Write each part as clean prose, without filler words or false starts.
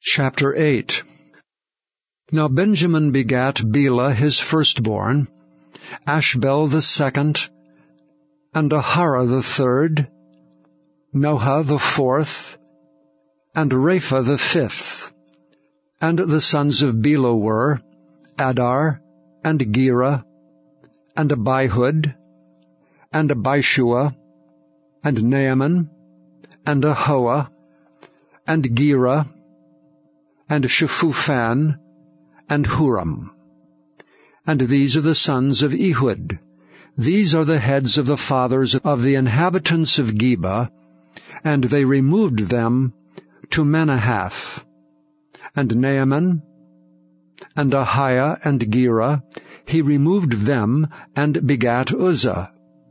Chapter 8. Now Benjamin begat Bela his firstborn, Ashbel the second, and Ahara the third, Noha the fourth, and Rapha the fifth. And the sons of Bela were Adar, and Gera, and Abihud, and Abishua, and Naaman, and Ahoah, and Gera, and Shephupham, and Huram. And these are the sons of Ehud. These are the heads of the fathers of the inhabitants of Geba, and they removed them to Manahath. And Naaman, and Ahiah, and Gera, he removed them, and begat Uzzah.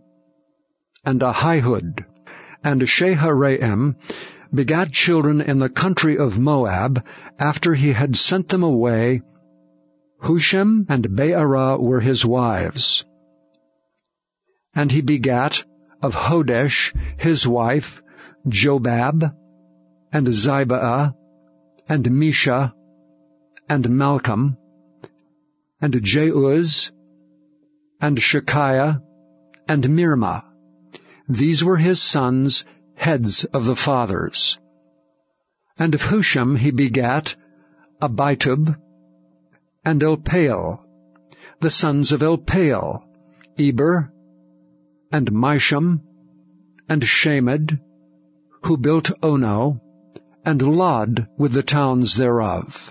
And Ahihud, and Shaharaim, begat children in the country of Moab, after he had sent them away. Hushim and Beerah were his wives. And he begat of Hodesh his wife Jobab, and Zibeah, and Misha, and Malcolm, and Jeuz, and Shekiah, and Mirma. These were his sons, heads of the fathers. And of Hushim he begat Abitub, and Elpaal. The sons of Elpaal, Eber, and Misham, and Shamed, who built Ono, and Lod with the towns thereof.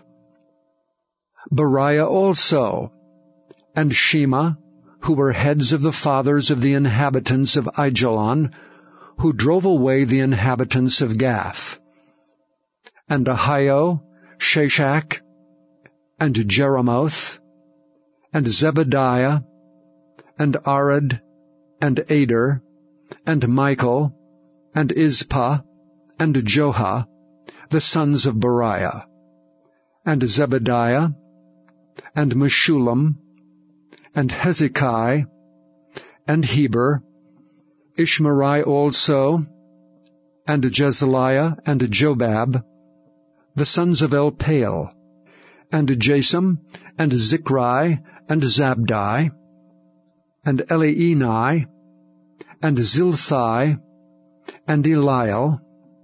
Beriah also, and Shema, who were heads of the fathers of the inhabitants of Aijalon, who drove away the inhabitants of Gath. And Ahio, Shashak, and Jeremoth, and Zebediah, and Arad, and Ader, and Michael, and Izpah, and Joha, the sons of Beriah, and Zebediah, and Meshullam, and Hezekiah, and Heber, Ishmerai also, and Jezaliah, and Jobab, the sons of Elpaal, and Jasam, and Zichri, and Zabdi, and Elienai, and Zilthai, and Eliel,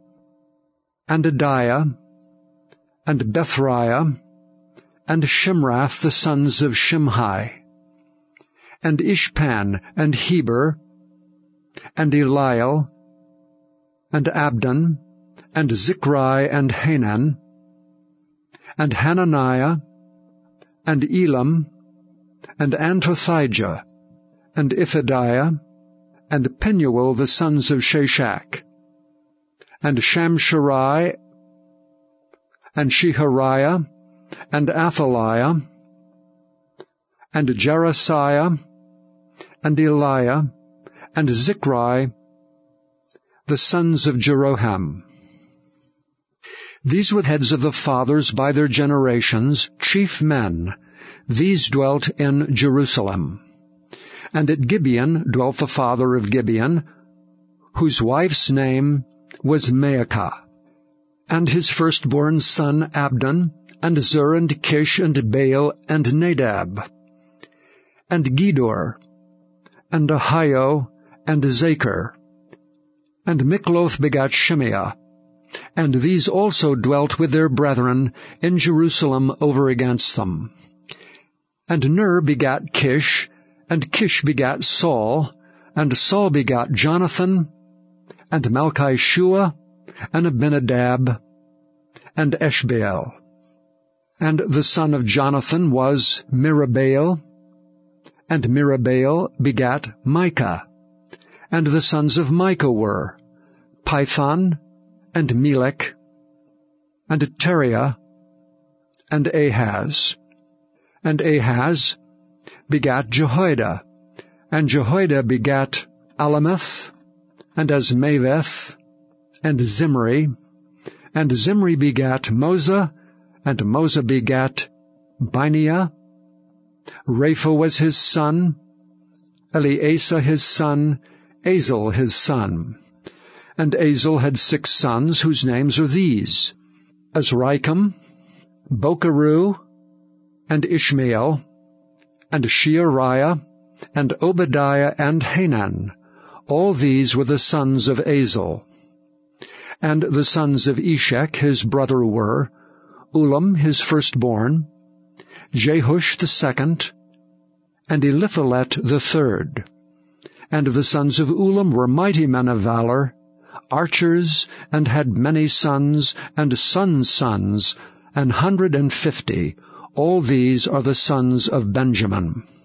and Adiah, and Bethriah, and Shimrath, the sons of Shimhi, and Ishpan, and Heber, and Eliel, and Abdon, and Zichri, and Hanan, and Hananiah, and Elam, and Antothijah, and Iphidiah, and Penuel, the sons of Shashak, and Shamsherai, and Shehariah, and Athaliah, and Jerasiah, and Eliah, and Zichri, the sons of Jeroham. These were heads of the fathers by their generations, chief men. These dwelt in Jerusalem. And at Gibeon dwelt the father of Gibeon, whose wife's name was Maacah, and his firstborn son Abdon, and Zur, and Kish, and Baal, and Nadab, and Gedor, and Ahio, and Zachar. And Mikloth begat Shimeah. And these also dwelt with their brethren in Jerusalem over against them. And Ner begat Kish, and Kish begat Saul, and Saul begat Jonathan, and Malchishua, and Abinadab, and Eshbaal. And the son of Jonathan was Mirabaal, and Mirabaal begat Micah. And the sons of Micah were Python, and Melech, and Teriah, and Ahaz. And Ahaz begat Jehoiada, and Jehoiada begat Alameth, and Azmaveth, and Zimri, and Zimri begat Moza, and Moza begat Bineah. Rapha was his son, Eleasa his son, Azel his son. And Azel had 6 sons, whose names are these: Azrikam, Bocheru, and Ishmael, and Sheariah, and Obadiah, and Hanan. All these were the sons of Azel. And the sons of Eshek his brother were, Ulam his firstborn, Jehush the second, and Eliphalet the third. And the sons of Ulam were mighty men of valor, archers, and had many sons, and sons' sons, 150. All these are the sons of Benjamin.